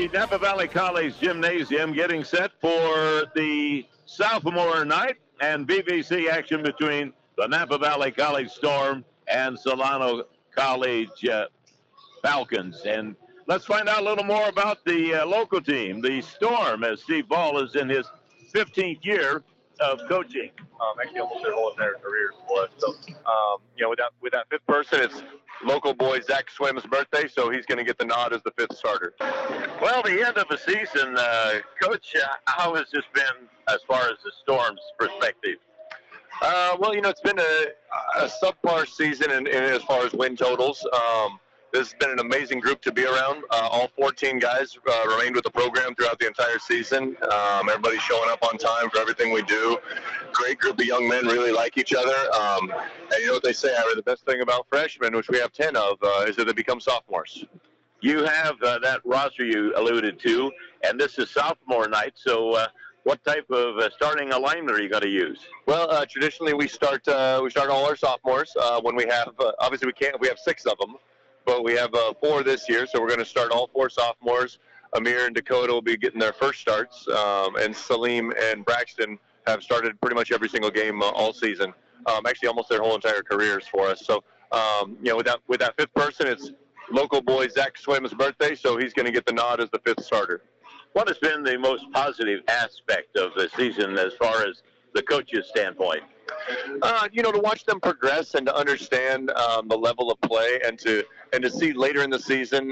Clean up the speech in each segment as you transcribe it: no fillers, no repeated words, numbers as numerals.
the Napa Valley College Gymnasium getting set for the sophomore night and VVC action between the Napa Valley College Storm and Solano College Falcons. And let's find out a little more about the local team, the Storm, as Steve Ball is in his 15th year of coaching. Actually almost their whole entire career for us. So, with that fifth person, it's local boy Zach Swim's birthday, so he's going to get the nod as the fifth starter. Well, the end of the season, Coach, how has this been as far as the Storm's perspective? It's been a subpar season in as far as win totals. This has been an amazing group to be around. All 14 guys remained with the program throughout the entire season. Everybody's showing up on time for everything we do. Great group of young men, really like each other. And you know what they say, Ira, the best thing about freshmen, which we have 10 of, is that they become sophomores. You have that roster you alluded to, and this is sophomore night, so what type of starting alignment are you going to use? Well, traditionally we start all our sophomores when we have, obviously we have 6 of them. But we have 4 this year, so we're going to start all 4 sophomores. Amir and Dakota will be getting their first starts, and Salim and Braxton have started pretty much every single game all season. Actually, almost their whole entire careers for us. So, with that fifth person, it's local boy Zach Swim's birthday, so he's going to get the nod as the fifth starter. What has been the most positive aspect of the season as far as the coach's standpoint? To watch them progress and to understand the level of play and to see later in the season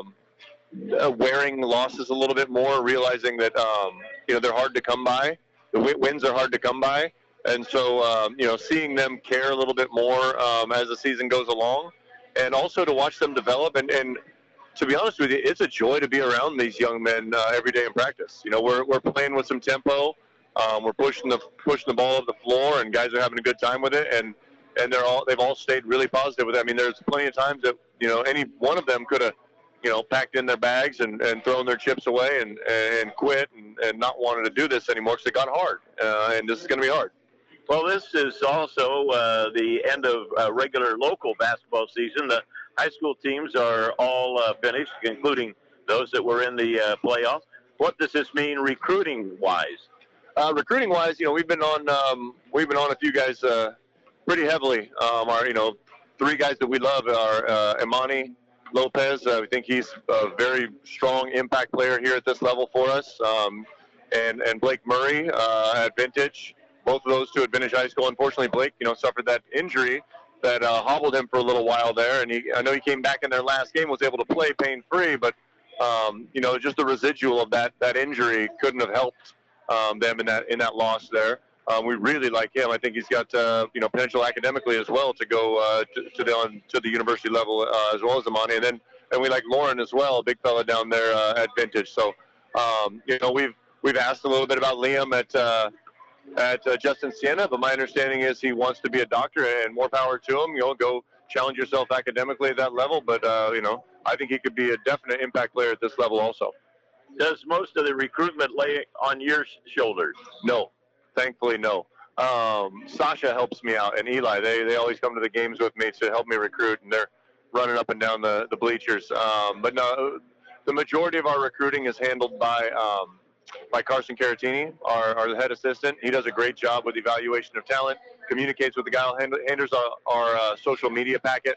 wearing losses a little bit more, realizing that they're hard to come by. The wins are hard to come by, and so seeing them care a little bit more as the season goes along, and also to watch them develop. And to be honest with you, it's a joy to be around these young men every day in practice. We're playing with some tempo. We're pushing the ball up the floor, and guys are having a good time with it, and they've all stayed really positive with it. I mean, there's plenty of times that any one of them could have packed in their bags and thrown their chips away and quit and not wanted to do this anymore because it got hard, and this is going to be hard. Well, this is also the end of regular local basketball season. The high school teams are all finished, including those that were in the playoffs. What does this mean recruiting-wise? Recruiting-wise, we've been on a few guys pretty heavily. Our 3 guys that we love are Imani Lopez. We think he's a very strong impact player here at this level for us. And Blake Murray at Vintage. Both of those 2 at Vintage High School. Unfortunately, Blake, suffered that injury that hobbled him for a little while there. And I know he came back in their last game, was able to play pain-free, but just the residual of that injury couldn't have helped them in that loss there. We really like him. I think he's got potential academically as well to go to the university level as well as Imani. And we like Lauren as well, a big fella down there at Vintage. So we've asked a little bit about Liam at Justin Siena, but my understanding is he wants to be a doctor, and more power to him. Go challenge yourself academically at that level. But I think he could be a definite impact player at this level also. Does most of the recruitment lay on your shoulders? No, thankfully no. Sasha helps me out, and Eli. They always come to the games with me to help me recruit, and they're running up and down the bleachers. But no, the majority of our recruiting is handled by Carson Caratini, our head assistant. He does a great job with evaluation of talent, communicates with the guy who handles our social media packet,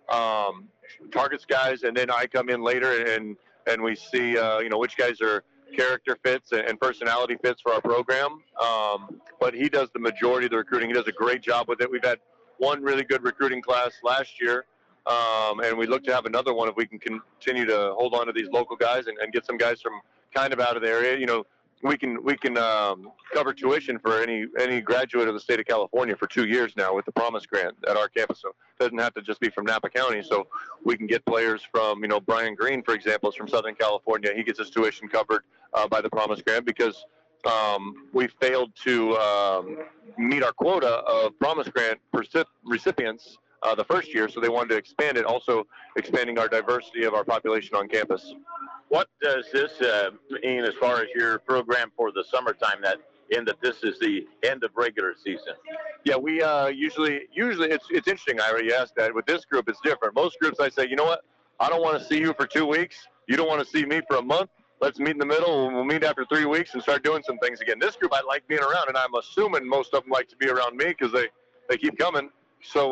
targets guys, and then I come in later and we see, which guys are character fits and personality fits for our program. But he does the majority of the recruiting. He does a great job with it. We've had one really good recruiting class last year, and we look to have another one if we can continue to hold on to these local guys and get some guys from kind of out of the area. We can cover tuition for any graduate of the state of California for 2 years now with the Promise Grant at our campus. So it doesn't have to just be from Napa County. So we can get players from, Brian Green, for example, is from Southern California. He gets his tuition covered by the Promise Grant because we failed to meet our quota of Promise Grant recipients the first year. So they wanted to expand it, also expanding our diversity of our population on campus. What does this mean as far as your program for the summertime, that this is the end of regular season? Yeah, we usually it's interesting, Ira, you asked that. With this group, it's different. Most groups I say, you know what, I don't want to see you for 2 weeks. You don't want to see me for a month. let's meet in the middle, and we'll meet after 3 weeks and start doing some things again. This group I like being around, and I'm assuming most of them like to be around me because they keep coming. So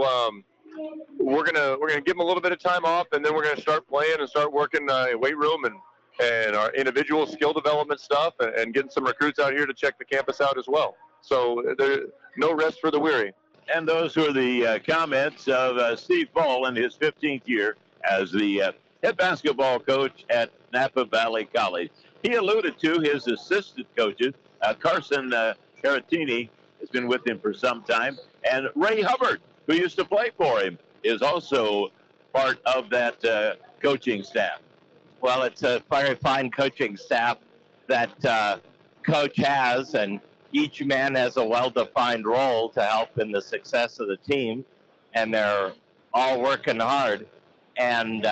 we're gonna give them a little bit of time off, and then we're gonna start playing and start working weight room and our individual skill development stuff, and getting some recruits out here to check the campus out as well. So there's no rest for the weary. And those were the comments of Steve Ball in his 15th year as the head basketball coach at Napa Valley College. He alluded to his assistant coaches, Carson Caratini has been with him for some time, and Ray Hubbard, who used to play for him, is also part of that coaching staff. Well, it's a very fine coaching staff that Coach has, and each man has a well-defined role to help in the success of the team, and they're all working hard. And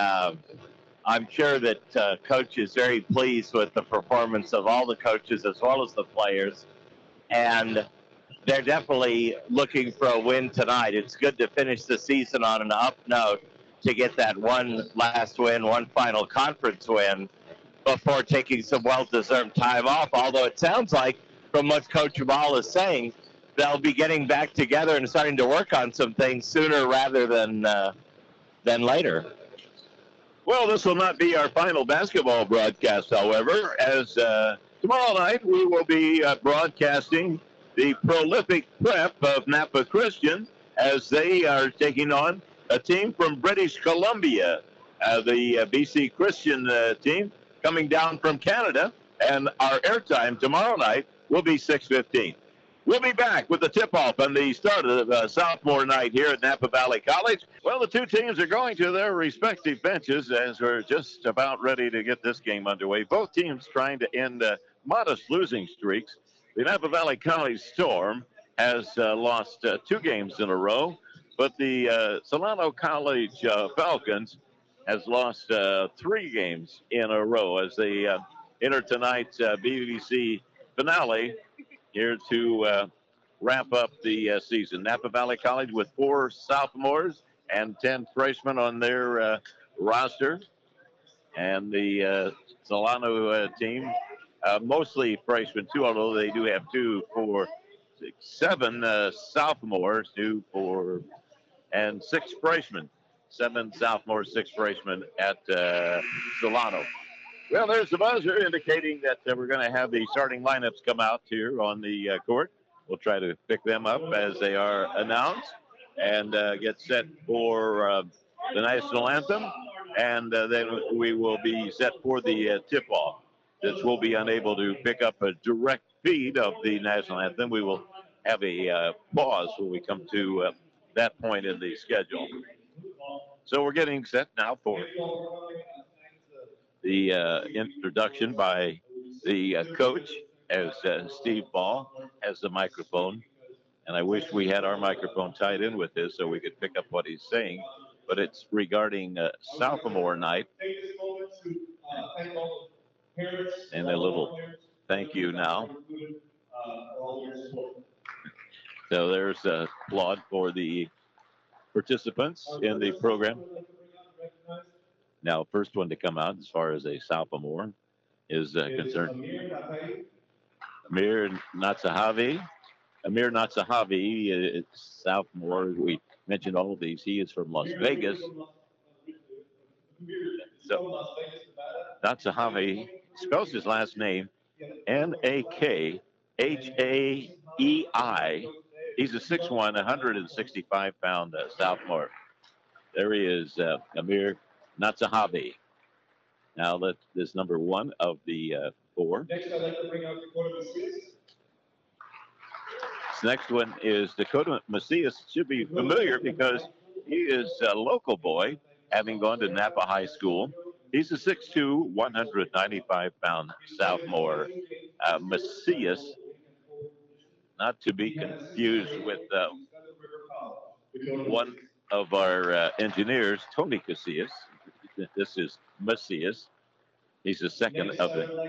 I'm sure that Coach is very pleased with the performance of all the coaches as well as the players, and they're definitely looking for a win tonight. It's good to finish the season on an up note, to get that one last win, one final conference win before taking some well-deserved time off. Although it sounds like, from what Coach Ball is saying, they'll be getting back together and starting to work on some things sooner rather than later. Well, this will not be our final basketball broadcast, however, as tomorrow night we will be broadcasting the prolific prep of Napa Christian as they are taking on a team from British Columbia, the BC Christian team coming down from Canada, and our airtime tomorrow night will be 6:15. We'll be back with the tip-off on the start of sophomore night here at Napa Valley College. Well, the two teams are going to their respective benches as we're just about ready to get this game underway. Both teams trying to end modest losing streaks. The Napa Valley College Storm has lost 2 games in a row, but the Solano College Falcons has lost 3 games in a row as they enter tonight's BVC finale here to wrap up the season. Napa Valley College with 4 sophomores and 10 freshmen on their roster. And the Solano team, mostly freshmen too, although they do have 2, 4, 6, 7 sophomores, 2, 4, and 6 freshmen. 7 sophomores, 6 freshmen at Solano. Well, there's the buzzer indicating that we're going to have the starting lineups come out here on the court. We'll try to pick them up as they are announced and get set for the national anthem. And then we will be set for the tip-off. Since we'll be unable to pick up a direct feed of the national anthem, we will have a pause when we come to that point in the schedule. So we're getting set now for the introduction by the coach as Steve Ball has the microphone. And I wish we had our microphone tied in with this so we could pick up what he's saying. But it's regarding sophomore night. And a little thank you now. So there's a applaud for the participants in the program. Now, first one to come out as far as a sophomore is concerned. Amir Natsahavi. Amir Natsahavi is sophomore. We mentioned all of these. He is from Las Vegas. So Natsahavi spells his last name Nakaheai. He's a 6'1", 165-pound sophomore. There he is, Amir Natsahavi. Now that is number 1 of the 4. Next, I'd like to bring out Dakota Macias. This next one is Dakota Macias. Should be familiar because he is a local boy, having gone to Napa High School. He's a 6'2", 195-pound sophomore. Macias, not to be confused with one of our engineers, Tony Casillas. This is Macias. He's the second of the.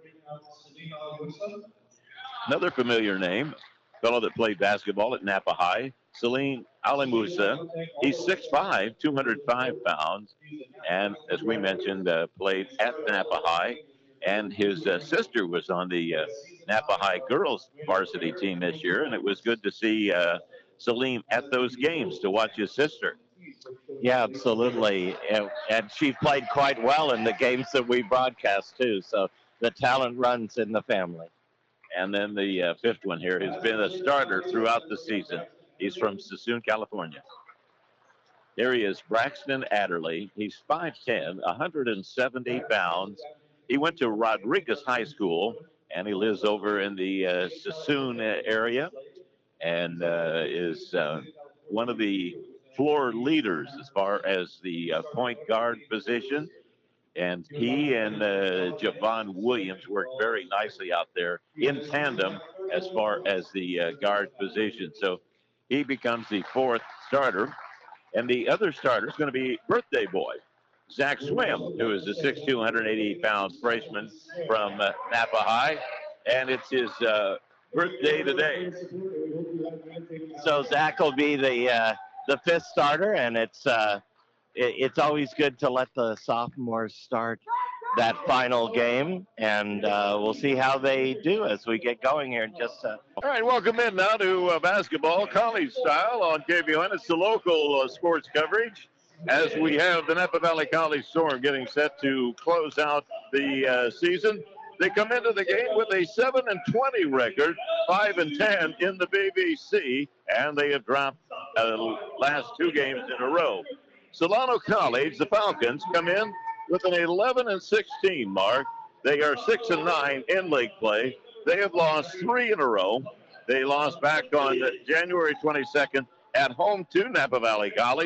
Another familiar name, fellow that played basketball at Napa High, Celine Alimusa. He's 6'5", 205 pounds, and as we mentioned, played at Napa High. and his sister was on the Napa High girls varsity team this year, and it was good to see Salim at those games to watch his sister. Yeah, absolutely. And she played quite well in the games that we broadcast, too. So the talent runs in the family. And then the fifth one here has been a starter throughout the season. He's from Sassoon, California. Here he is, Braxton Adderley. He's 5'10", 170 pounds. He went to Rodriguez High School, and he lives over in the Sassoon area, and is one of the floor leaders as far as the point guard position. And he and Javon Williams work very nicely out there in tandem as far as the guard position. So he becomes the fourth starter. And the other starter is going to be birthday boy, Zach Swim, who is a 6'2", 180-pound freshman from Napa High. And it's his birthday today. So Zach will be the fifth starter, and it's always good to let the sophomores start that final game, and we'll see how they do as we get going here in just a... All right, welcome in now to basketball, college style on KVON. It's the local sports coverage as we have the Napa Valley College Storm getting set to close out the season. They come into the game with a 7-20 record, 5-10 in the BBC, and they have dropped last two games in a row. Solano College, the Falcons, come in with an 11-16 mark. They are 6-9 in league play. They have lost 3 in a row. They lost back on January 22nd at home to Napa Valley College,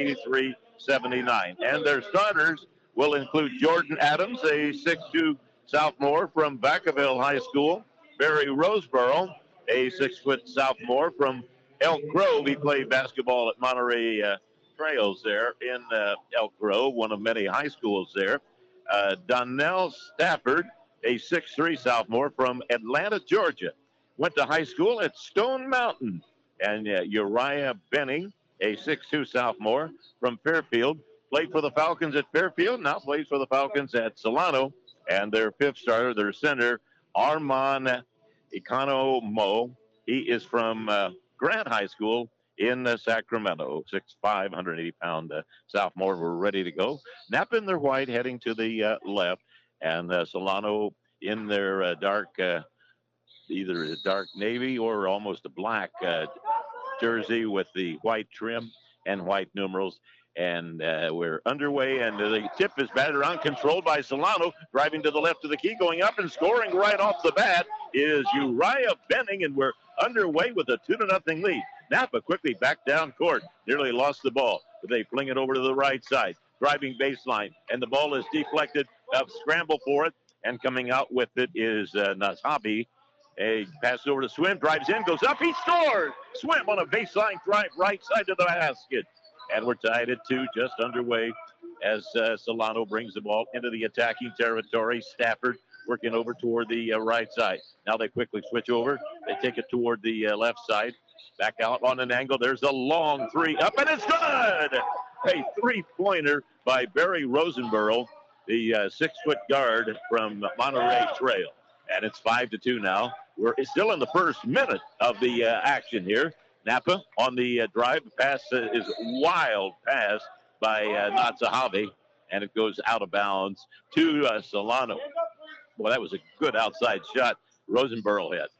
83-79. And their starters will include Jordan Adams, a 6'2" sophomore from Vacaville High School. Barry Roseboro, a 6-foot sophomore from Elk Grove. He played basketball at Monterey Trails there in Elk Grove, one of many high schools there. Donnell Stafford, a 6'3" sophomore from Atlanta, Georgia. Went to high school at Stone Mountain. And Uriah Benning, a 6'2" sophomore from Fairfield. Played for the Falcons at Fairfield, now plays for the Falcons at Solano. And their fifth starter, their center, Armand Economo. He is from Grant High School in Sacramento, 6'5", 180-pound sophomore. We're ready to go. Napa in their white heading to the left, and Solano in their dark, either a dark navy or almost a black jersey with the white trim and white numerals. And we're underway, and the tip is batted around, controlled by Solano, driving to the left of the key, going up and scoring right off the bat is Uriah Benning, and we're underway with a 2-0 lead. Napa quickly back down court, nearly lost the ball, but they fling it over to the right side, driving baseline, and the ball is deflected, scramble for it, and coming out with it is Nasabi. A pass over to Swim, drives in, goes up, he scores! Swim on a baseline drive, right side of the basket. And we're tied at 2, just underway as Solano brings the ball into the attacking territory. Stafford working over toward the right side. Now they quickly switch over. They take it toward the left side. Back out on an angle. There's a long three up, and it's good! A three-pointer by Barry Rosenborough, the 6-foot guard from Monterey Trail. And it's 5-2 now. We're still in the first minute of the action here. Napa on the drive. Pass is wild pass by Natsahavi, and it goes out of bounds to Solano. Boy, that was a good outside shot. Rosenborough hit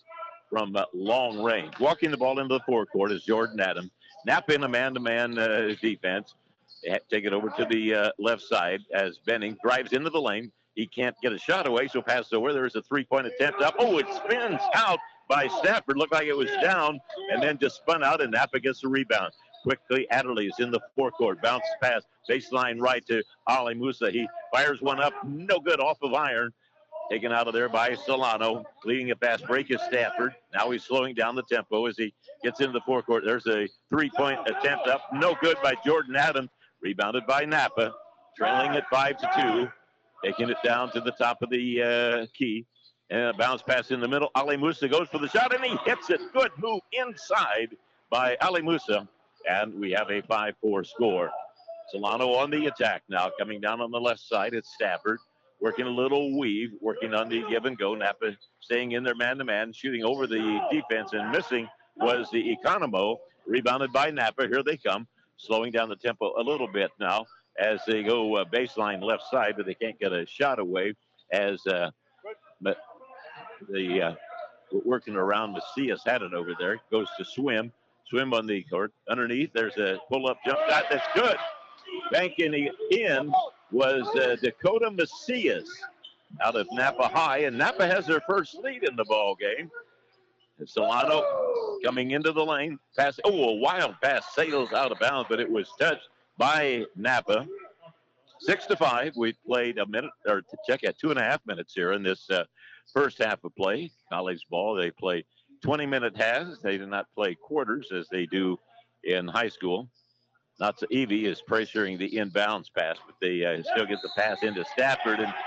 from long range. Walking the ball into the forecourt is Jordan Adams. Napa in a man-to-man defense. They take it over to the left side as Benning drives into the lane. He can't get a shot away, so pass over. There's a three-point attempt up. Oh, it spins out by Stafford. Looked like it was down and then just spun out, and Napa gets the rebound. Quickly, Adderley is in the forecourt. Bounce pass, baseline right to Ali Musa. He fires one up, no good, off of iron. Taken out of there by Solano. Leading a fast break is Stafford. Now he's slowing down the tempo as he gets into the forecourt. There's a three-point attempt up, no good by Jordan Adams. Rebounded by Napa, trailing at 5-2. Taking it down to the top of the key. And a bounce pass in the middle. Ali Musa goes for the shot, and he hits it. Good move inside by Ali Musa. And we have a 5-4 score. Solano on the attack now. Coming down on the left side, it's Stafford. working a little weave, working on the give and go. Napa staying in their man-to-man, shooting over the defense and missing was the Economo. Rebounded by Napa. Here they come, slowing down the tempo a little bit now as they go baseline left side, but they can't get a shot away as but the working around Macias had it over there. Goes to Swim on the court. Underneath, there's a pull-up jump shot that's good. Banking in was Dakota Macias out of Napa High, and Napa has their first lead in the ball game. And Solano coming into the lane, pass. Oh, a wild pass sails out of bounds, but it was touched by Napa. 6-5. We played a minute, or to check at 2.5 minutes here in this first half of play. College ball, they play 20-minute halves. They do not play quarters as they do in high school. Evie is pressuring the inbounds pass, but they still get the pass into Stafford, and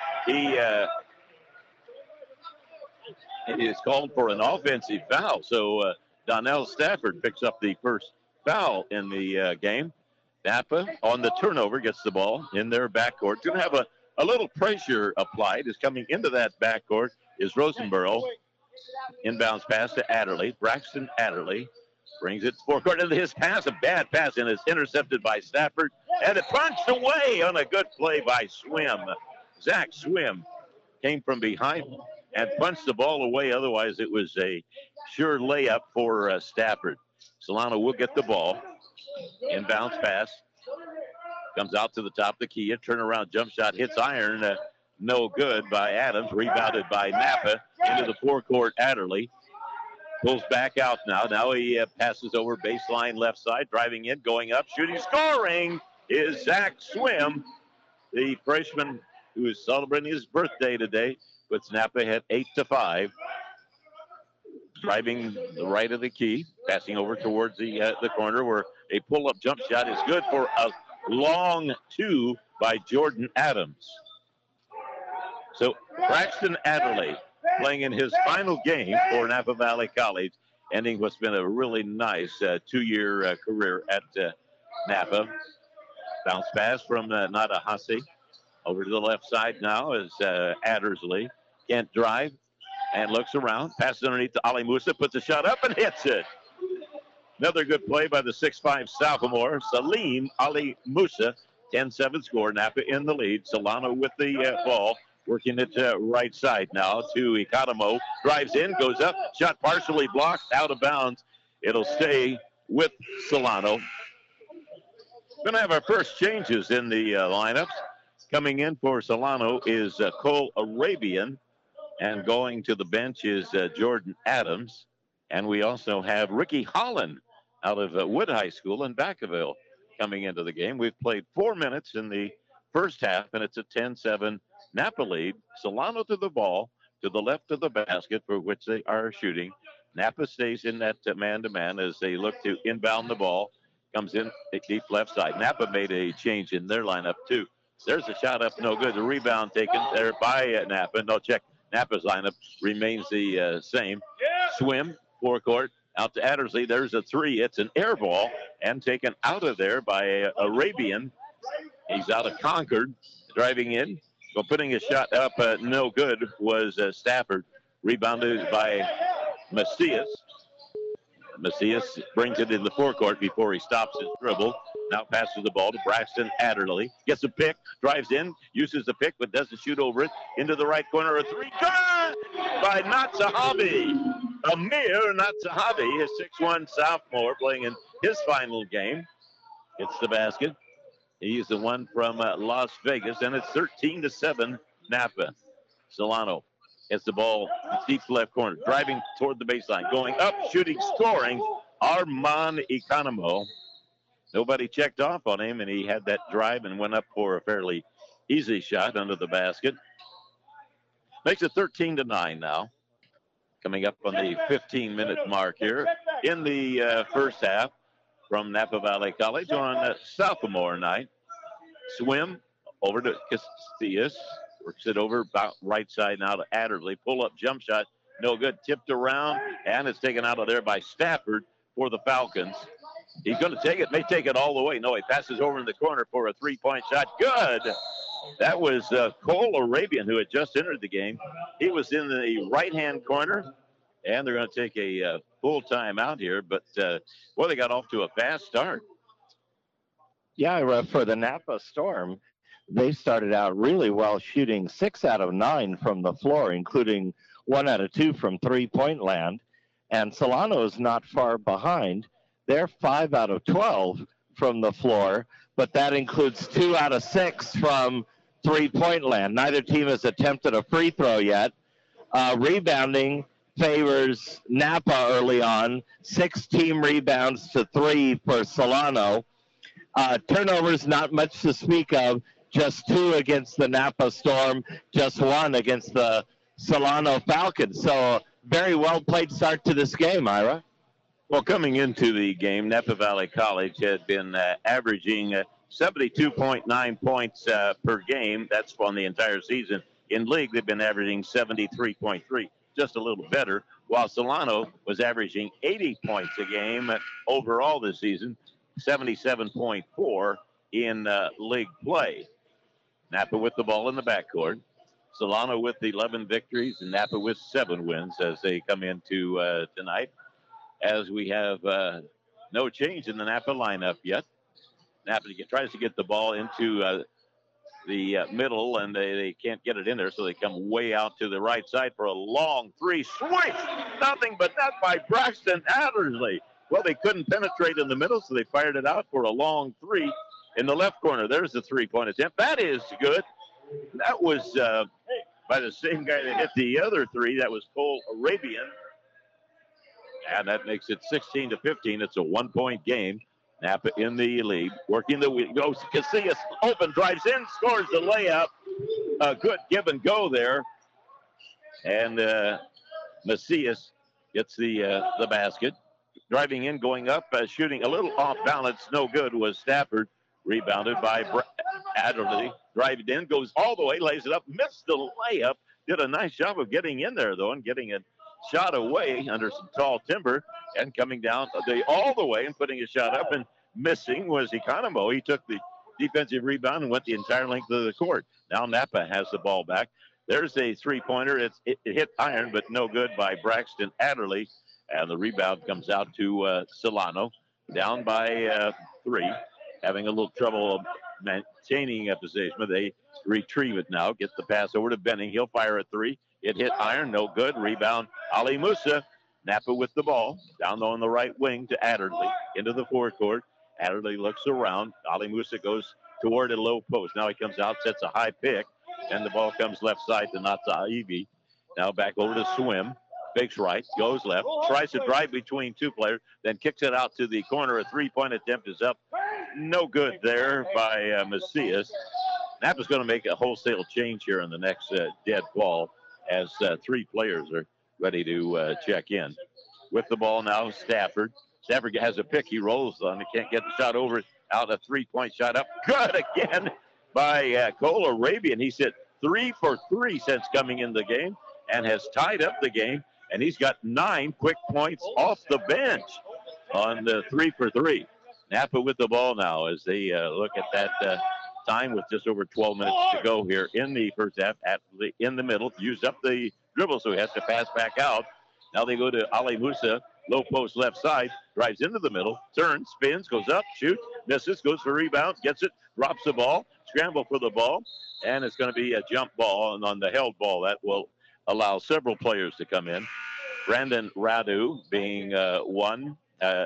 it is called for an offensive foul. So Donnell Stafford picks up the first foul in the game. Napa on the turnover gets the ball in their backcourt. Going to have a little pressure applied. Is coming into that backcourt is Rosenborough. Inbounds pass to Adderley. Braxton Adderley brings it forecourt into his pass. A bad pass, and it's intercepted by Stafford. And it punched away on a good play by Swim. Zach Swim came from behind and punched the ball away. Otherwise, it was a sure layup for Stafford. Solano will get the ball. Inbounds pass. Comes out to the top of the key. A turnaround jump shot hits iron. No good by Adams. Rebounded by Napa into the forecourt. Adderley pulls back out now. Now he passes over baseline left side. Driving in, going up, shooting, scoring is Zach Swim, the freshman who is celebrating his birthday today. Puts Napa ahead 8-5. Driving the right of the key, passing over towards the corner where a pull-up jump shot is good for a long two by Jordan Adams. So Braxton Adderley playing in his final game for Napa Valley College, ending what's been a really nice two-year career at Napa. Bounce pass from Nadahasi. Over to the left side now is Adderley. Can't drive and looks around. Passes underneath to Ali Musa. Puts a shot up and hits it. Another good play by the 6'5 sophomore, Salim Ali Musa. 10-7 score. Napa in the lead. Solano with the ball. Working it right side now to Economo. Drives in, goes up. Shot partially blocked, out of bounds. It'll stay with Solano. Going to have our first changes in the lineups. Coming in for Solano is Cole Arabian. And going to the bench is Jordan Adams. And we also have Ricky Holland out of Wood High School in Vacaville coming into the game. We've played 4 minutes in the first half, and it's a 10-7 Napa lead. Solano to the ball, to the left of the basket for which they are shooting. Napa stays in that man-to-man as they look to inbound the ball. Comes in deep left side. Napa made a change in their lineup, too. There's a shot up, no good. The rebound taken there by Napa. No, check. Napa's lineup remains the same. Swim, forecourt, out to Adderley. There's a three. It's an air ball and taken out of there by Arabian. He's out of Concord, driving in. Well, putting a shot up, no good, was Stafford. Rebounded by Macias. Macias brings it in the forecourt before he stops his dribble. Now passes the ball to Braxton Adderley. Gets a pick, drives in, uses the pick, but doesn't shoot over it. Into the right corner, a three. Good by Natsahabi. Amir Natsahabi, a 6'1 sophomore playing in his final game. Gets the basket. He's the one from Las Vegas, and it's 13-7 Napa. Solano gets the ball deep left corner, driving toward the baseline, going up, shooting, scoring. Armand Economo. Nobody checked off on him, and he had that drive and went up for a fairly easy shot under the basket. Makes it 13-9 now. Coming up on the 15-minute mark here in the first half from Napa Valley College on sophomore night. Swim over to Castillas. Works it over about right side now to Adderley. Pull-up jump shot. No good. Tipped around, and it's taken out of there by Stafford for the Falcons. He's going to take it. May take it all the way. No, he passes over in the corner for a three-point shot. Good That was Cole Arabian, who had just entered the game. He was in the right-hand corner, and they're going to take a full time out here. But, well, they got off to a fast start. Yeah, for the Napa Storm, they started out really well, shooting 6 out of 9 from the floor, including 1 out of 2 from three-point land. And Solano is not far behind. They're 5 out of 12 from the floor, but that includes 2 out of 6 from three-point land. Neither team has attempted a free throw yet. Rebounding favors Napa early on. 6 team rebounds to 3 for Solano. Turnovers, not much to speak of. Just 2 against the Napa Storm, just 1 against the Solano Falcons. So very well played start to this game, Ira. Well, coming into the game, Napa Valley College had been averaging 72.9 points per game. That's on the entire season. In league, they've been averaging 73.3, just a little better, while Solano was averaging 80 points a game overall this season, 77.4 in league play. Napa with the ball in the backcourt. Solano with 11 victories and Napa with 7 wins as they come into tonight. As we have no change in the Napa lineup yet. Napa tries to get the ball into the middle, and they can't get it in there, so they come way out to the right side for a long 3. Swish! Nothing but that by Braxton Adderley. Well, they couldn't penetrate in the middle, so they fired it out for a long 3 in the left corner. There's the 3-point attempt. That is good. That was by the same guy that hit the other 3. That was Cole Arabian. And that makes it 16-15. It's a 1-point game. Napa in the lead. Working the wheel. Goes Casillas. Open. Drives in. Scores the layup. A good give and go there. And Macias gets the basket. Driving in, going up, shooting a little off balance. No good was Stafford. Rebounded by Adderley. Driving in. Goes all the way. Lays it up. Missed the layup. Did a nice job of getting in there, though, and getting it shot away under some tall timber, and coming down all the way and putting a shot up and missing was Economo. He took the defensive rebound and went the entire length of the court. Now Napa has the ball back. There's a 3-pointer. It hit iron, but no good by Braxton Adderley. And the rebound comes out to Solano, down by 3, having a little trouble maintaining a position. But they retrieve it now, get the pass over to Benning. He'll fire a 3. It hit iron, no good. Rebound, Ali Musa. Napa with the ball, down on the right wing to Adderley, into the forecourt. Adderley looks around. Ali Musa goes toward a low post. Now he comes out, sets a high pick, and the ball comes left side to Natsaivi. Now back over to Swim. Fakes right, goes left, tries to drive between 2 players, then kicks it out to the corner. A 3-point attempt is up. No good there by Macias. Napa's going to make a wholesale change here in the next dead ball, as 3 players are ready to check in. With the ball now, Stafford. Stafford has a pick. He rolls on it. Can't get the shot over. Out a 3-point shot up. Good again by Cole Arabian. He's hit 3 for 3 since coming in the game and has tied up the game. And he's got 9 quick points off the bench on the 3 for 3. Napa with the ball now as they look at that time with just over 12 minutes to go here in the first half. In the middle, used up the dribble, so he has to pass back out. Now they go to Ali Musa, low post left side, drives into the middle, turns, spins, goes up, shoots, misses, goes for rebound, gets it, drops the ball, scramble for the ball, and it's going to be a jump ball, and on the held ball, that will allow several players to come in. Brandon Radu being one.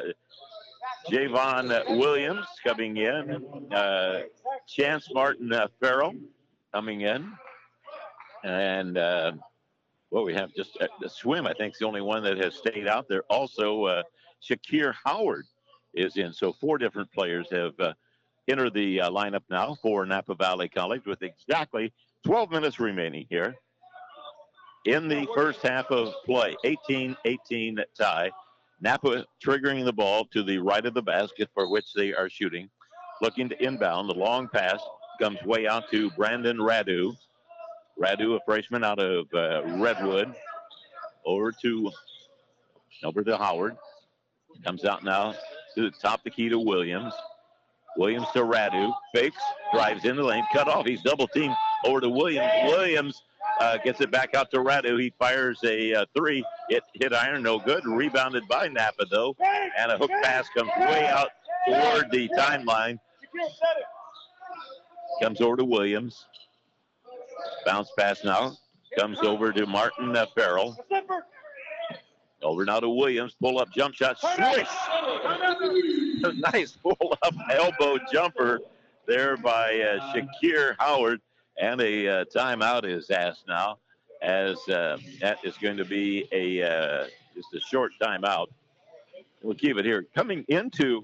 Javon Williams coming in. Chance Martin Farrell coming in. And we have just the Swim, I think, is the only one that has stayed out there. Also, Shakir Howard is in. So 4 different players have entered the lineup now for Napa Valley College with exactly 12 minutes remaining here in the first half of play. 18-18 tie. Napa triggering the ball to the right of the basket for which they are shooting. Looking to inbound. The long pass comes way out to Brandon Radu. Radu, a freshman out of Redwood. Over to Howard. Comes out now to the top of the key to Williams. Williams to Radu. Fakes. Drives in the lane. Cut off. He's double teamed over to Williams. Williams gets it back out to Radu. He fires a three. It hit iron. No good. Rebounded by Napa, though. And a hook pass comes way out toward the timeline. Comes over to Williams. Bounce pass now. Comes over to Martin Farrell. Over now to Williams. Pull up jump shot. Swish! Nice pull up elbow jumper there by Shakir Howard. And a timeout is asked now, as that is going to be just a short timeout. We'll keep it here. Coming into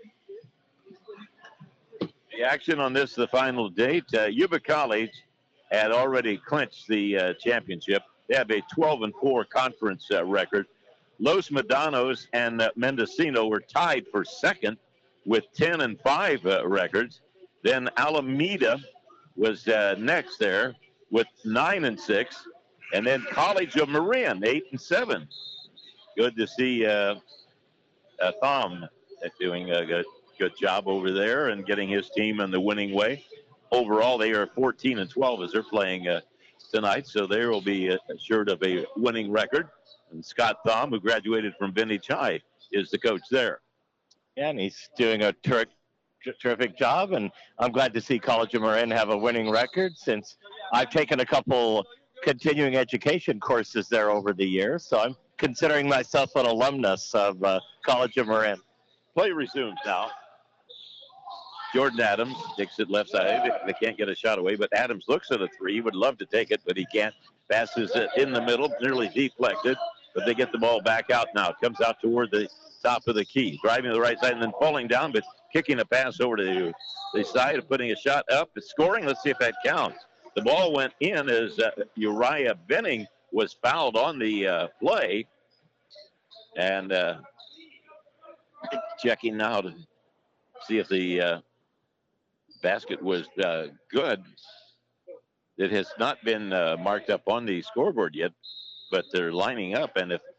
the action on this, the final date, Yuba College had already clinched the championship. They have a 12-4 conference record. Los Medanos and Mendocino were tied for second with 10-5 records. Then Alameda was next there with 9-6, and then College of Marin 8-7. Good to see Thom doing a good job over there and getting his team in the winning way. Overall, they are 14-12 as they're playing tonight, so they will be assured of a winning record. And Scott Thom, who graduated from Vintage High, is the coach there. Yeah, and he's doing a terrific job, and I'm glad to see College of Marin have a winning record, since I've taken a couple continuing education courses there over the years, so I'm considering myself an alumnus of College of Marin. Play resumes now. Jordan Adams takes it left side. They can't get a shot away, but Adams looks at a three. He would love to take it, but he can't. Passes it in the middle, nearly deflected, but they get the ball back out now. It comes out toward the top of the key, driving to the right side and then falling down, but kicking a pass over to the side, putting a shot up. It's scoring. Let's see if that counts. The ball went in as Uriah Benning was fouled on the play. And checking now to see if the basket was good. It has not been marked up on the scoreboard yet, but they're lining up. And if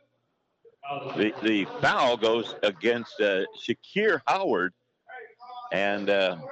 the foul goes against Shakir Howard, and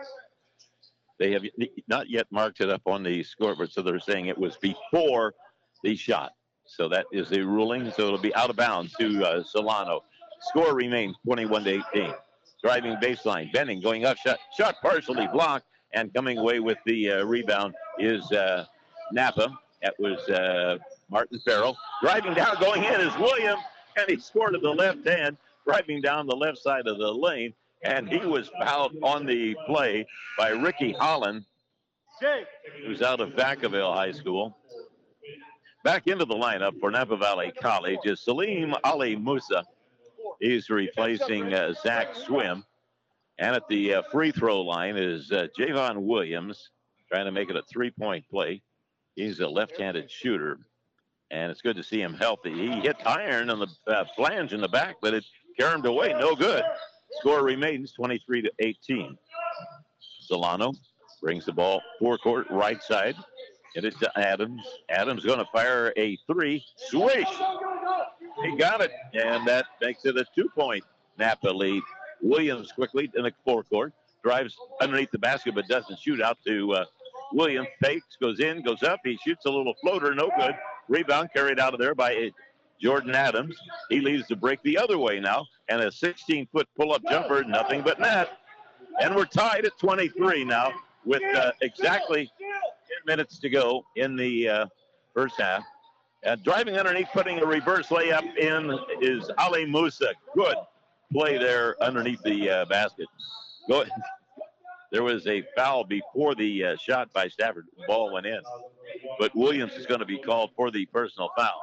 they have not yet marked it up on the scoreboard, so they're saying it was before the shot. So that is the ruling. So it'll be out of bounds to Solano. Score remains 21-18. Driving baseline. Benning going up. Shot partially blocked. And coming away with the rebound is Napa. That was Martin Farrell. Driving down, going in is William. And he scored to the left hand, driving down the left side of the lane. And he was fouled on the play by Ricky Holland, who's out of Vacaville High School. Back into the lineup for Napa Valley College is Salim Ali Musa. He's replacing Zach Swim. And at the free throw line is Javon Williams, trying to make it a three-point play. He's a left-handed shooter, and it's good to see him healthy. He hit iron on the flange in the back, but it carried away. No good. Score remains 23-18. Solano brings the ball forecourt right side. Get it to Adams. Adams going to fire a three. Swish! He got it, and that makes it a 2-point Napa lead. Williams quickly in the forecourt. Drives underneath the basket, but doesn't shoot out to Williams. Fakes, goes in, goes up. He shoots a little floater, no good. Rebound carried out of there by Jordan Adams. He leaves the break the other way now, and a 16-foot pull-up jumper, nothing but net. And we're tied at 23 now with exactly 10 minutes to go in the first half. Driving underneath, putting a reverse layup in is Ali Musa. Good play there underneath the basket. Go ahead. There was a foul before the shot by Stafford. The ball went in. But Williams is going to be called for the personal foul.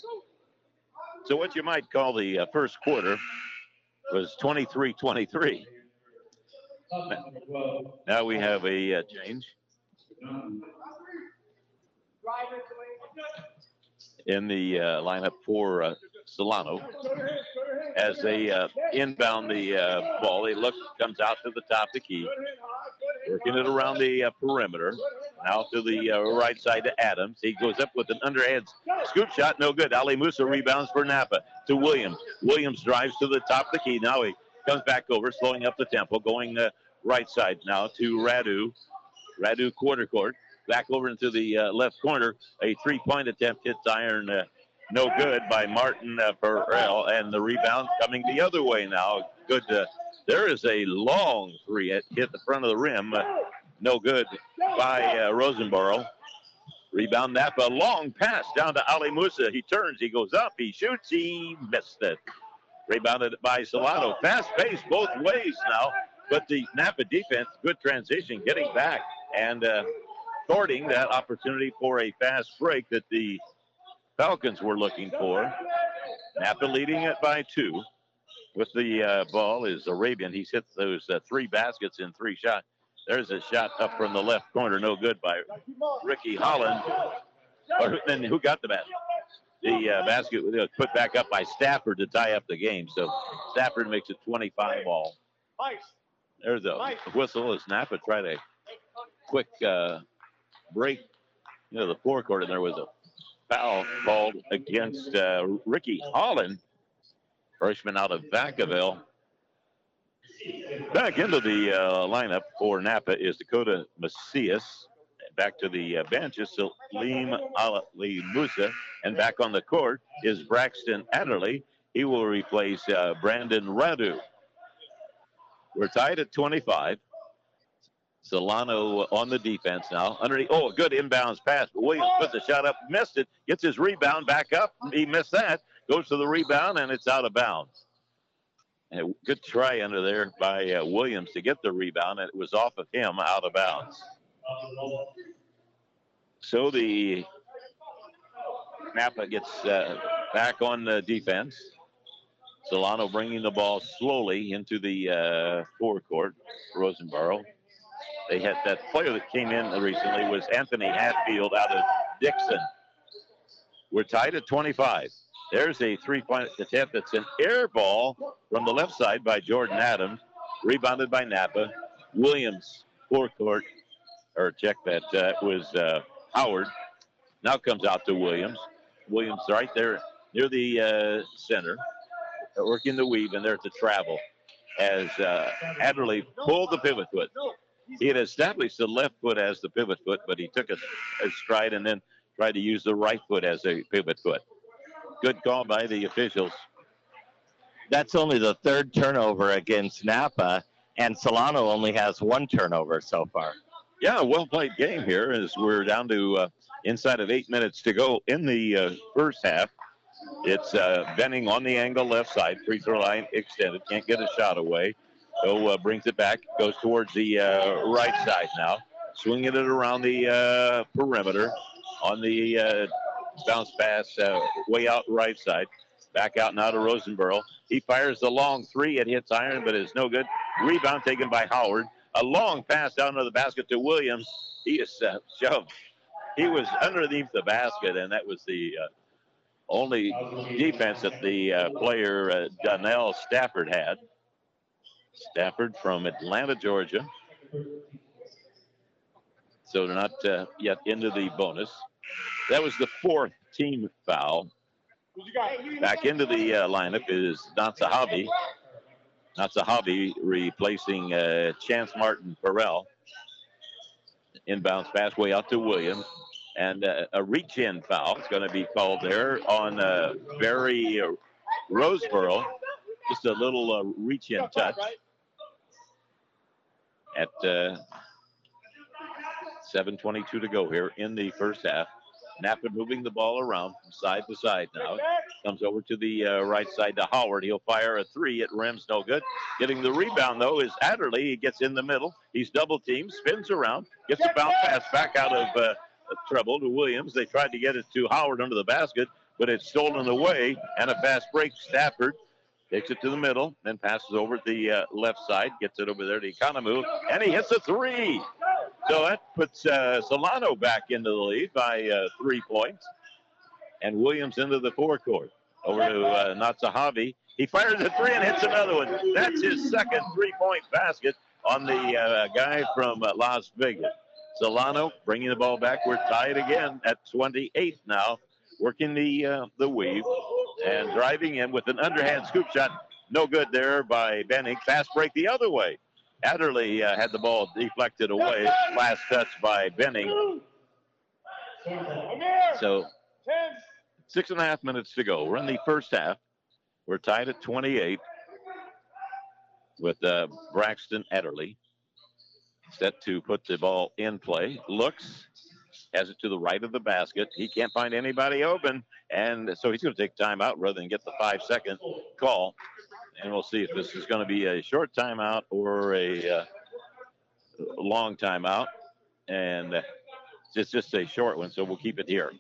So what you might call the first quarter was 23-23. Now we have a change in the lineup for Solano. As they inbound the ball, they look, comes out to the top of the key, working it around the perimeter. Now to the right side to Adams. He goes up with an underhand scoop shot, no good. Ali Musa rebounds for Napa to Williams. Williams drives to the top of the key. Now he comes back over, slowing up the tempo, going right side now to Radu. Radu quarter court. Back over into the left corner. A three-point attempt hits iron. No good by Martin Burrell. And the rebound coming the other way now. Good. There is a long three. It hit the front of the rim. No good by Rosenborough. Rebound Napa. Long pass down to Ali Musa. He turns. He goes up. He shoots. He missed it. Rebounded by Solano. Fast pace both ways now. But the Napa defense, good transition, getting back and thwarting that opportunity for a fast break that the Falcons were looking for. Napa leading it by 2. With the ball is Arabian. He's hit those 3 baskets in 3 shots. There's a shot up from the left corner, no good by Ricky Holland. Or then who got the basket? The basket was put back up by Stafford to tie up the game. So Stafford makes it 25 all. There's a whistle as Napa tried a quick break. You know, the forecourt, and there was a foul called against Ricky Holland, freshman out of Vacaville. Back into the lineup for Napa is Dakota Macias. Back to the bench is Salim Ali Musa. And back on the court is Braxton Adderley. He will replace Brandon Radu. We're tied at 25. Solano on the defense now. Underneath, a good inbounds pass. But Williams puts the shot up, missed it, gets his rebound back up. He missed that, goes to the rebound, and it's out of bounds. And a good try under there by Williams to get the rebound, and it was off of him, out of bounds. So the Napa gets back on the defense. Solano bringing the ball slowly into the forecourt. Rosenborough. They had that player that came in recently was Anthony Hatfield out of Dixon. We're tied at 25. There's a three-point attempt. That's an air ball from the left side by Jordan Adams. Rebounded by Napa. Williams, forecourt, or check that. Was Howard. Now comes out to Williams. Williams right there near the center. Working the weave, and there's the travel as Adderley pulled the pivot foot. He had established the left foot as the pivot foot, but he took a stride and then tried to use the right foot as a pivot foot. Good call by the officials. That's only the 3rd turnover against Napa, and Solano only has 1 turnover so far. Yeah, well-played game here as we're down to inside of 8 minutes to go in the first half. It's Benning on the angle left side. Free throw line extended. Can't get a shot away. So brings it back. Goes towards the right side now. Swinging it around the perimeter on the bounce pass way out right side. Back out now to Rosenborough. He fires the long 3. It hits iron, but it's no good. Rebound taken by Howard. A long pass down to the basket to Williams. He is shoved. He was underneath the basket, and that was the only defense that the player Donnell Stafford had. Stafford from Atlanta, Georgia. So they're not yet into the bonus. That was the 4th team foul. Back into the lineup is Natsahavi. Natsahavi replacing Chance Martin Farrell. Inbounds pass way out to Williams. And a reach-in foul is going to be called there on Barry Roseboro. Just a little reach-in touch. At 7:22 to go here in the first half. Napa moving the ball around from side to side now. Comes over to the right side to Howard. He'll fire a 3. It rims no good. Getting the rebound, though, is Adderley. He gets in the middle. He's double-teamed, spins around, gets a bounce pass back out of trouble to Williams. They tried to get it to Howard under the basket, but it's stolen away, and a fast break. Stafford takes it to the middle, then passes over to the left side, gets it over there to Economou, and he hits a 3. So that puts Solano back into the lead by 3 points, and Williams into the forecourt. Over to Natsahavi. He fires a 3 and hits another one. That's his second 3-point basket on the guy from Las Vegas. Solano bringing the ball back. We're tied again at 28 now. Working the weave and driving in with an underhand scoop shot. No good there by Benning. Fast break the other way. Adderley had the ball deflected away. Last touch by Benning. So 6.5 minutes to go. We're in the first half. We're tied at 28 with Braxton Adderley. Set to put the ball in play. Looks, has it to the right of the basket. He can't find anybody open, and so he's going to take timeout rather than get the 5-second call. And we'll see if this is going to be a short timeout or a long timeout. And it's just a short one, so we'll keep it here.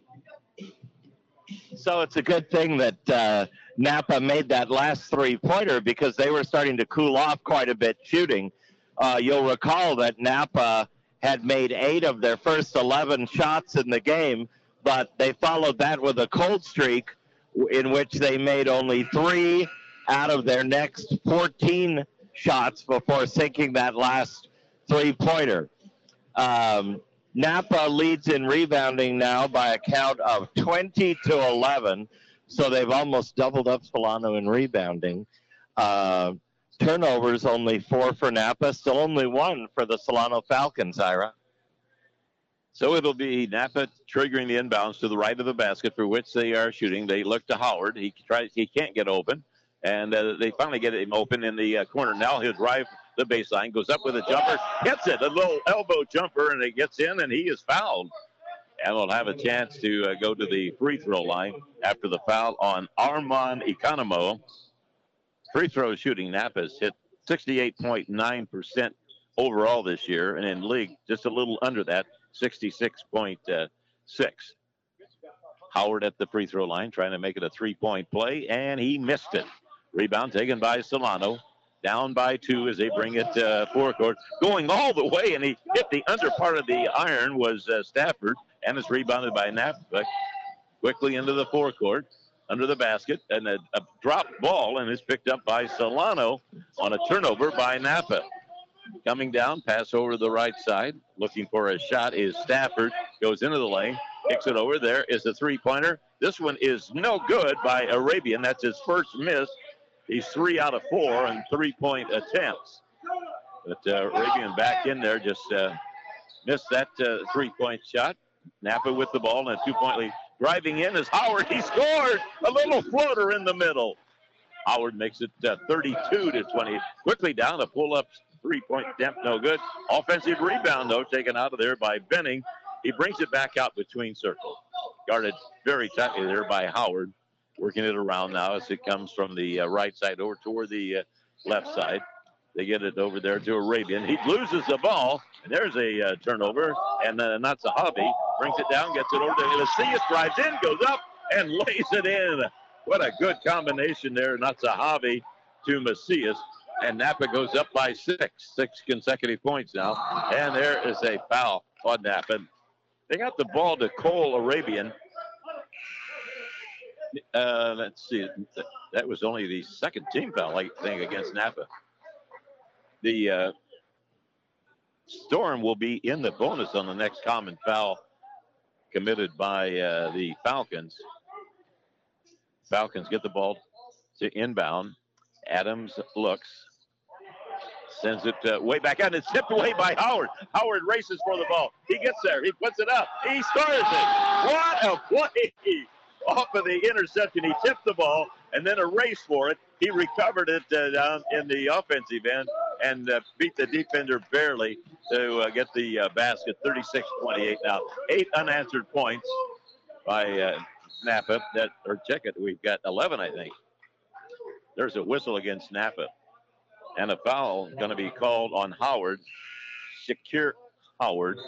So it's a good thing that Napa made that last three-pointer because they were starting to cool off quite a bit shooting. You'll recall that Napa had made 8 of their first 11 shots in the game, but they followed that with a cold streak in which they made only 3 out of their next 14 shots before sinking that last three-pointer. Napa leads in rebounding now by a count of 20-11, so they've almost doubled up Solano in rebounding. Turnovers, only 4 for Napa, still only 1 for the Solano Falcons, Ira. So it'll be Napa triggering the inbounds to the right of the basket for which they are shooting. They look to Howard. He can't get open, and they finally get him open in the corner. Now he'll drive the baseline, goes up with a jumper, hits it, a little elbow jumper, and it gets in, and he is fouled. And we'll have a chance to go to the free throw line after the foul on Armand Economo. Free throw shooting, Napa's hit 68.9% overall this year, and in league, just a little under that, 66.6. Howard at the free throw line, trying to make it a three-point play, and he missed it. Rebound taken by Solano. Down by 2 as they bring it forecourt. Going all the way, and he hit the under part of the iron was Stafford, and it's rebounded by Napa. Quickly into the forecourt, under the basket, and a drop ball, and it's picked up by Solano on a turnover by Napa. Coming down, pass over to the right side. Looking for a shot is Stafford. Goes into the lane, kicks it over. There is a three-pointer. This one is no good by Arabian. That's his first miss. He's 3 out of 4 on three-point attempts. But Arabian back in there just missed that three-point shot. Napa with the ball and a 2-point lead. Driving in is Howard. He scored a little floater in the middle. Howard makes it 32-20. Quickly down, a pull-up three-point attempt, no good. Offensive rebound, though, taken out of there by Benning. He brings it back out between circles. Guarded very tightly there by Howard. Working it around now as it comes from the right side over toward the left side. They get it over there to Arabian. He loses the ball, and there's a turnover. And Natsahabi brings it down, gets it over to Macias, drives in, goes up, and lays it in. What a good combination there, Natsahabi to Macias. And Napa goes up by 6 consecutive points now. And there is a foul on Napa. They got the ball to Cole Arabian. Let's see. That was only the second team foul, I think, against Napa. The Storm will be in the bonus on the next common foul committed by the Falcons. Falcons get the ball to inbound. Adams looks. Sends it way back out. It's tipped away by Howard. Howard races for the ball. He gets there. He puts it up. He scores it. What a play! Off of the interception, he tipped the ball and then a race for it. He recovered it down in the offensive end and beat the defender barely to get the basket. 36-28 now. 8 unanswered points by Napa. Check it. We've got 11, I think. There's a whistle against Napa. And a foul going to be called on Howard. Shakir Howard.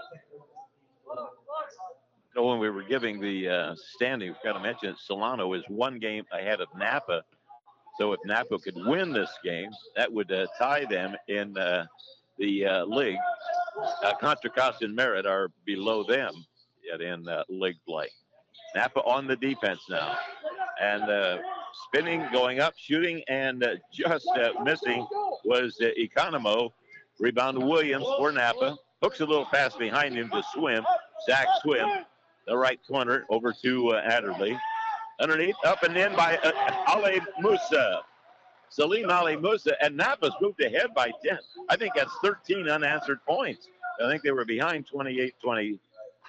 When we were giving the standing, we've got to mention that Solano is 1 game ahead of Napa. So if Napa could win this game, that would tie them in the league. Contra Costa and Merritt are below them yet in league play. Napa on the defense now. And spinning, going up, shooting, and just missing was Economo. Rebound to Williams for Napa. Hooks a little pass behind him to Swim. Zach Swim. The right corner over to Adderley. Underneath, up and in by Ale Musa. Salim Ali Musa, and Napa's moved ahead by 10. I think that's 13 unanswered points. I think they were behind 28-25.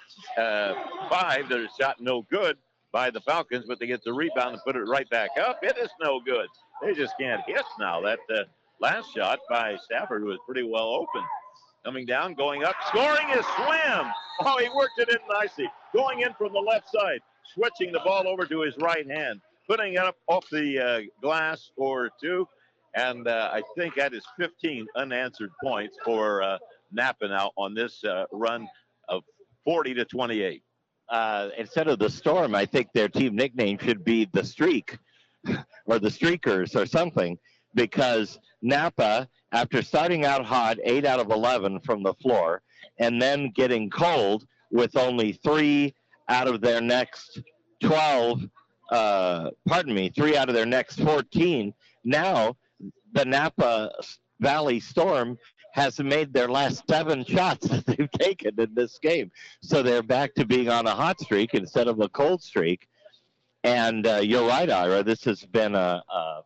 Their shot no good by the Falcons, but they get the rebound and put it right back up. It is no good. They just can't hit now. That last shot by Stafford was pretty well open. Coming down, going up, scoring is Swim. Oh, he worked it in nicely. Going in from the left side, switching the ball over to his right hand, putting it up off the glass for 2. And I think that is 15 unanswered points for Napa now on this run of 40-28. Instead of the Storm, I think their team nickname should be the Streak or the Streakers or something, because Napa, after starting out hot, 8 out of 11 from the floor, and then getting cold with only 3 out of their next 12, 3 out of their next 14. Now, the Napa Valley Storm has made their last 7 shots that they've taken in this game. So they're back to being on a hot streak instead of a cold streak. And you're right, Ira, this has been a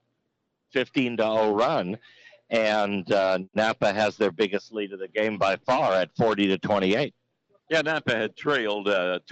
15-0 run, and Napa has their biggest lead of the game by far at 40-28. Yeah, Napa had trailed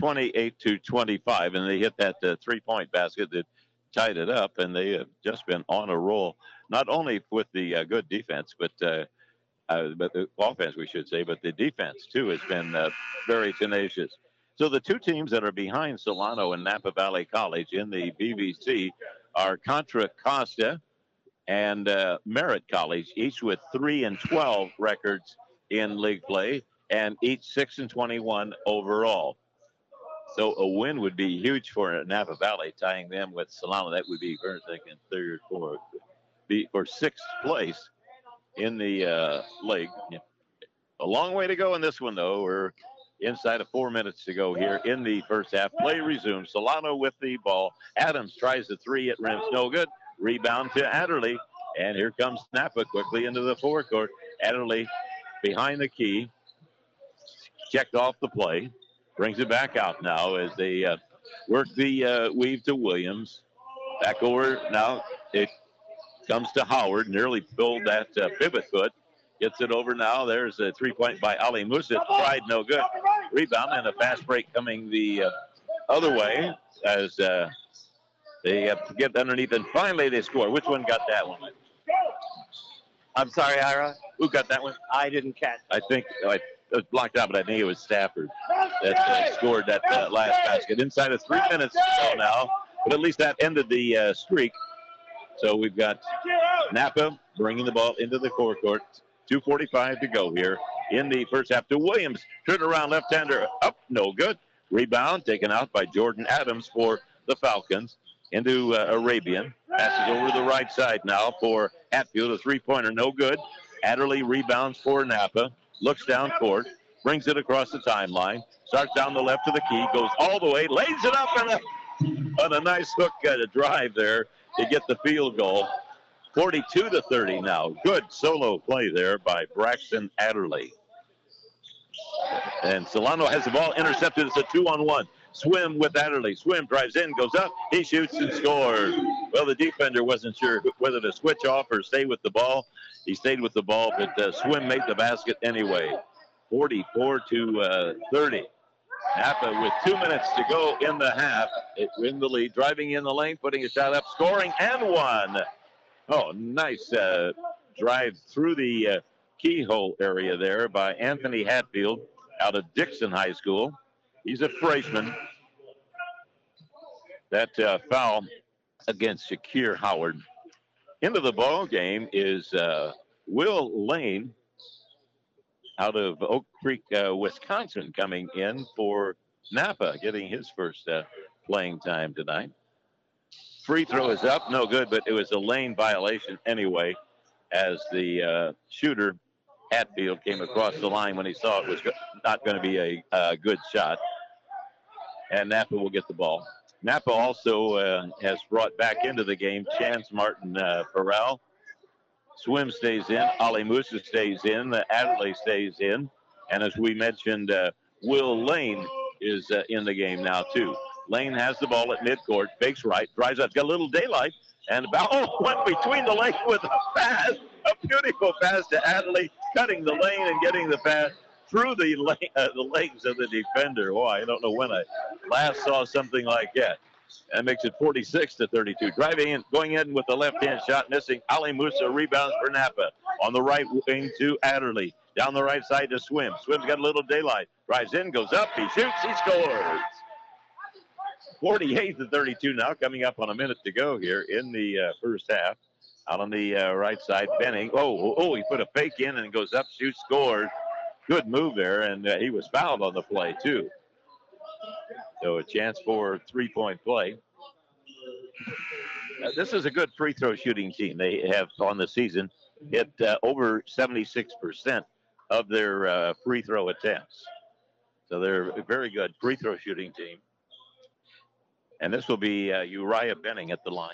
28-25, and they hit that 3-point basket that tied it up, and they have just been on a roll, not only with the good defense, but the offense, we should say, but the defense, too, has been very tenacious. So the two teams that are behind Solano and Napa Valley College in the BVC are Contra Costa and Merritt College, each with 3-12 records in league play, and each 6-21 overall. So a win would be huge for Napa Valley, tying them with Solano. That would be first, second, third, fourth, for 6th place in the league. A long way to go in this one, though. We're inside of 4 minutes to go here in the first half. Play resumes. Solano with the ball. Adams tries the 3 at rims. No good. Rebound to Adderley. And here comes Napa quickly into the forecourt. Adderley behind the key. Checked off the play. Brings it back out now as they work the weave to Williams. Back over now. It comes to Howard. Nearly pulled that pivot foot. Gets it over now. There's a 3-point by Ali Musa. Tried, no good. Rebound and a fast break coming the other way as they have to get underneath, and finally they score. Which one got that one? I'm sorry, Ira. Who got that one? I didn't catch. I think it was blocked out, but I think it was Stafford that scored that last basket. Inside of 3 minutes to go now, but at least that ended the streak. So we've got Napa bringing the ball into the forecourt. 2:45 to go here in the first half to Williams. Turn around left-hander up, no good. Rebound taken out by Jordan Adams for the Falcons into Arabian. Passes over to the right side now for Hatfield. A 3-pointer, no good. Adderley rebounds for Napa. Looks down court. Brings it across the timeline. Starts down the left of the key. Goes all the way. Lays it up on a nice hook drive there to get the field goal. 42-30 now. Good solo play there by Braxton Adderley. And Solano has the ball intercepted. It's a 2-on-1. Swim with Adderley. Swim drives in, goes up. He shoots and scores. Well, the defender wasn't sure whether to switch off or stay with the ball. He stayed with the ball, but Swim made the basket anyway. 44-30. Napa with 2 minutes to go in the half. It's in the lead. Driving in the lane, putting a shot up, scoring, and one. Oh, nice drive through the keyhole area there by Anthony Hatfield out of Dixon High School. He's a freshman. That foul against Shakir Howard. Into the ball game is Will Lane out of Oak Creek, Wisconsin, coming in for Napa, getting his first playing time tonight. Free throw is up, no good, but it was a lane violation anyway, as the shooter, Hatfield, came across the line when he saw it was not going to be a good shot. And Napa will get the ball. Napa also has brought back into the game Chance Martin Farrell. Swim stays in. Ali Musa stays in. Adderley stays in. And as we mentioned, Will Lane is in the game now, too. Lane has the ball at midcourt, fakes right, drives up, got a little daylight, And went between the legs with a pass, a beautiful pass to Adderley, cutting the lane and getting the pass through the legs of the defender. Oh, I don't know when I last saw something like that. That makes it 46-32. Driving in, going in with the left-hand shot, missing. Ali Musa rebounds for Napa. On the right wing to Adderley. Down the right side to Swim. Swim's got a little daylight. Drives in, goes up, he shoots, he scores. 48-32 now, coming up on a minute to go here in the first half. Out on the right side, Benning. He put a fake in and goes up, shoots, scores. Good move there, and he was fouled on the play, too. So a chance for three-point play. This is a good free throw shooting team. They have on the season hit over 76% of their free throw attempts. So they're a very good free throw shooting team. And this will be Uriah Benning at the line.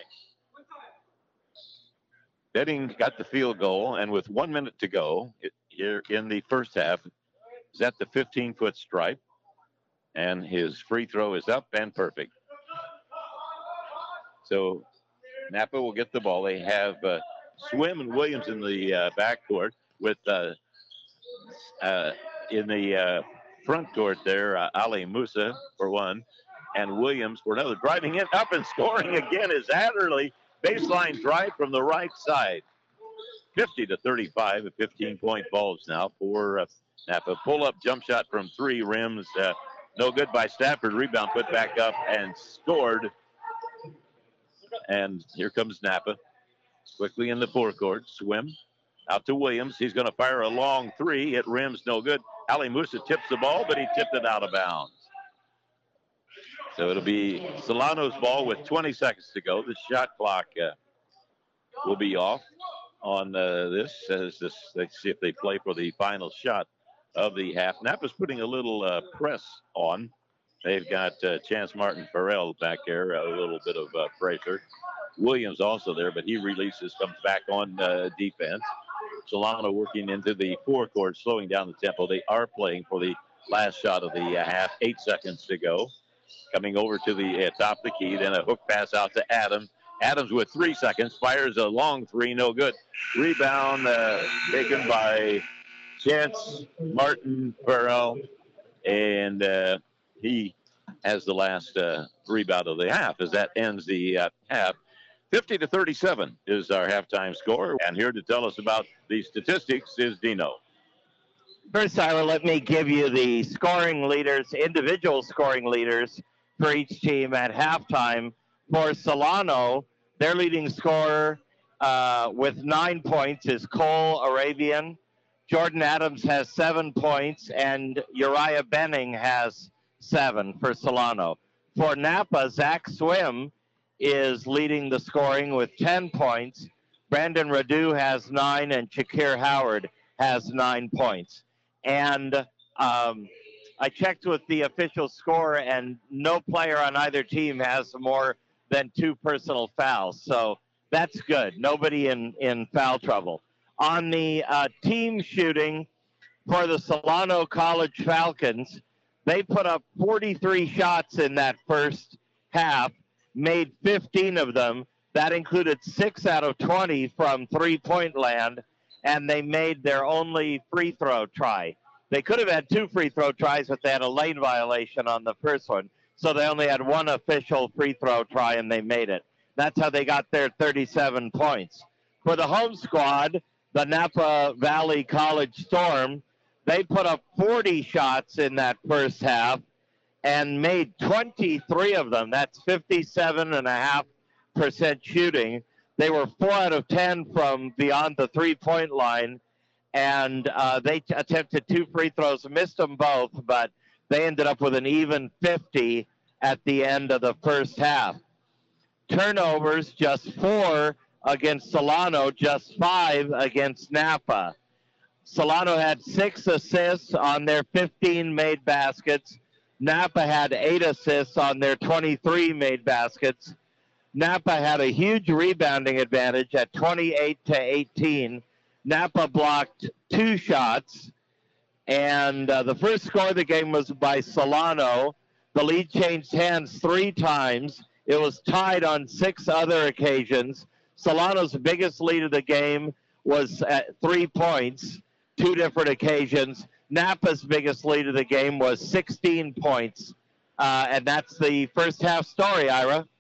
Benning got the field goal, and with 1 minute to go here in the first half, is at the 15-foot stripe. And his free throw is up and perfect. So Napa will get the ball. They have Swim and Williams in the backcourt with in the front court there, Ali Musa for one, and Williams for another. Driving in, up and scoring again is Adderley. Baseline drive from the right side. 50-35, a 15-point Bulls now for Napa. Pull-up jump shot from three rims. No good by Stafford. Rebound put back up and scored. And here comes Napa. Quickly in the forecourt. Swim out to Williams. He's going to fire a long three. It rims no good. Ali Musa tips the ball, but he tipped it out of bounds. So it'll be Solano's ball with 20 seconds to go. The shot clock will be off on this. Let's see if they play for the final shot of the half. Napa's putting a little press on. They've got Chance Martin Farrell back there, a little bit of pressure. Williams also there, but he releases, comes back on defense. Solano working into the forecourt, slowing down the tempo. They are playing for the last shot of the half. 8 seconds to go. Coming over to the top of the key, then a hook pass out to Adams. Adams with 3 seconds, fires a long three, no good. Rebound taken by Chance Martin Farrell, and he has the last rebound of the half as that ends the half. 50-37 is our halftime score, and here to tell us about the statistics is Dino. First, Ira, let me give you the scoring leaders, individual scoring leaders for each team at halftime. For Solano, their leading scorer with 9 points is Cole Arabian. Jordan Adams has 7 points, and Uriah Benning has 7 for Solano. For Napa, Zach Swim is leading the scoring with 10 points. Brandon Radu has 9, and Shakir Howard has 9 points. And I checked with the official score, and no player on either team has more than 2 personal fouls. So that's good. Nobody in foul trouble. On the team shooting for the Solano College Falcons, they put up 43 shots in that first half, made 15 of them. That included 6 out of 20 from three-point land, and they made their only free throw try. They could have had 2 free throw tries, but they had a lane violation on the first one. So they only had 1 official free throw try, and they made it. That's how they got their 37 points. For the home squad, the Napa Valley College Storm, they put up 40 shots in that first half and made 23 of them. That's 57.5% shooting. They were 4 out of 10 from beyond the three-point line, and they attempted 2 free throws, missed them both, but they ended up with an even 50 at the end of the first half. Turnovers, just 4 against Solano, just 5 against Napa. Solano had 6 assists on their 15 made baskets. Napa had 8 assists on their 23 made baskets. Napa had a huge rebounding advantage at 28-18. Napa blocked 2 shots, and the first score of the game was by Solano. The lead changed hands 3 times. It was tied on 6 other occasions. Solano's biggest lead of the game was at 3 points, 2 different occasions. Napa's biggest lead of the game was 16 points. And that's the first half story, Ira.